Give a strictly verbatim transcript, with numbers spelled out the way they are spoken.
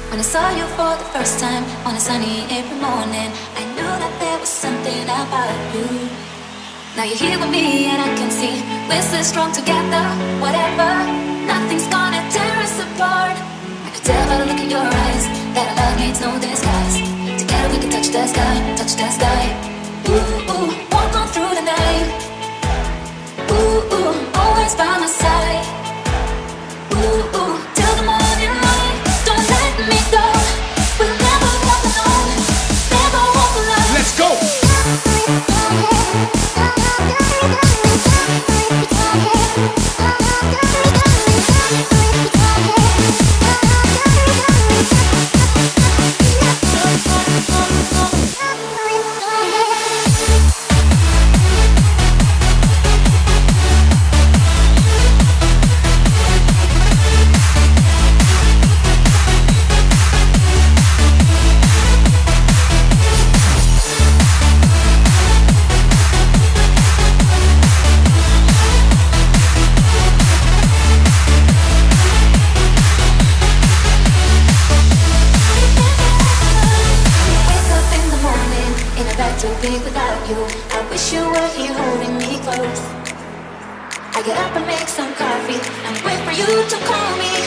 When I saw you for the first time on a sunny April morning, I knew that there was something about you. Now you're here with me and I can see we're so strong together. Whatever, nothing's gonna tear us apart. I could tell by the look in your eyes that our love needs no disguise. Together we can touch the sky, touch the sky. Ooh, ooh, walk on through the night. Ooh, ooh, always by my side. Ooh, ooh, till the morning light. Don't let me go. We'll never walk alone. Never walk alone. Let's go. To be without you, I wish you were here holding me close. I get up and make some coffee and wait for you to call me.